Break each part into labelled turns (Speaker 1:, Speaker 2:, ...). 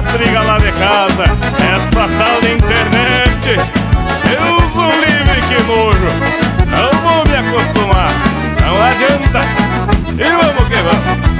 Speaker 1: brigas lá de casa. Essa tal de internet, Deus o livre, que nojo. Não vou me acostumar, não adianta. E vamos que vamos.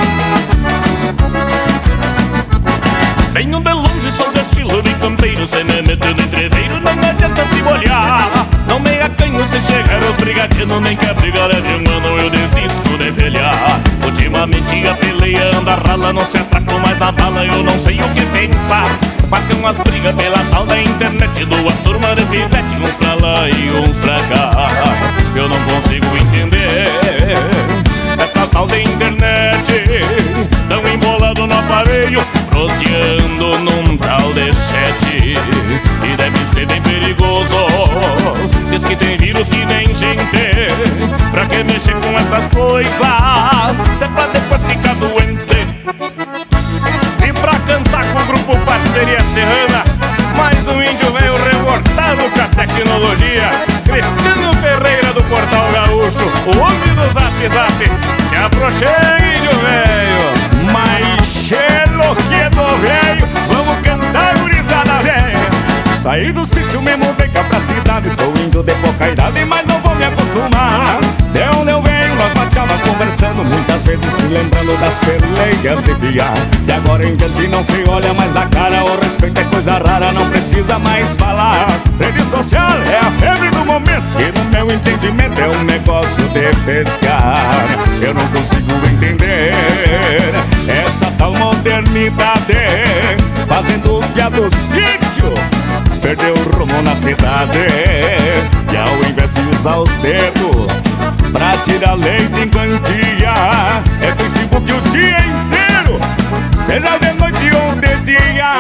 Speaker 1: Venho de longe, sou do estilo bem campeiro. Se me meto no entreveiro, não adianta se molhar. Não me acanho se chegar aos brigadianos, nem que a briga leve um ano, eu desisto de pelear. Ultimamente a peleia anda rala, não se atraco mais na bala, eu não sei o que pensar. Marcam as brigas pela tal da internet, duas turmas de pivete, uns pra lá e uns pra cá. Eu não consigo entender essa tal da internet, tão embolado no aparelho, proseando num tal de chat. E deve ser bem perigoso, diz que tem vírus que nem gente. Pra que mexer com essas coisas, se é pra depois ficar doente. E pra cantar com o grupo Parceria Serrana, mais um índio velho revoltado com a tecnologia, Cristiano Ferreira do Portal Gaúcho, o homem do Zap Zap. Se aproxime, índio velho.
Speaker 2: Mas chelo que do velho, vamos cantar, gurizada velha. Saí do sítio, me mudei cá pra cidade. Sou índio de pouca idade, mas não vou me acostumar. De onde eu venho, nós marcava conversando, muitas vezes se lembrando das peleias de piar. E agora em diante não se olha mais na cara, o respeito é coisa rara, não precisa mais falar. Rede social é a febre do momento, e no meu entendimento é um negócio de pescar. Eu não consigo entender essa tal modernidade, fazendo os piados do sítio perdeu o rumo na cidade. E ao invés de usar os dedos pra tirar leite em quantia, é Facebook o dia inteiro, seja de noite ou de dia.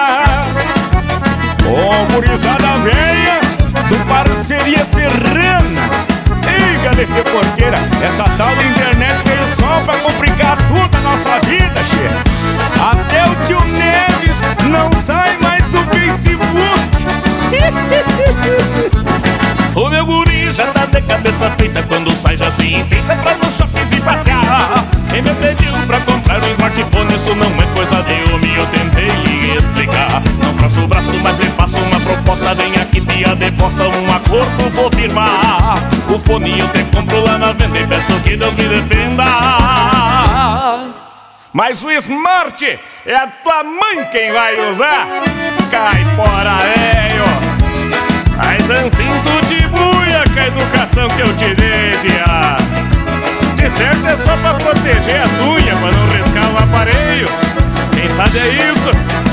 Speaker 2: Ô gurizada velha do Parceria Serrana, ei galera porqueira, essa tal de internet veio só pra complicar tudo a nossa vida, che. Até o tio Neves não sai mais do Facebook.
Speaker 1: O meu guri já tá de cabeça feita, quando sai já se enfeita pra nos shoppings e passear. Quem me pediu pra comprar um smartphone, isso não é coisa de homem, eu tentei lhe explicar. Não frouxo o braço, mas lhe faço uma proposta, vem aqui dia de posta, um acordo vou firmar. O fone eu te compro lá na venda e peço que Deus me defenda. Mas o Smart é a tua mãe quem vai usar. Cai fora, velho. Mas assim tu te buia com a educação que eu te dei, tia. De certo é só pra proteger as unhas, pra não riscar o aparelho. Quem sabe é isso.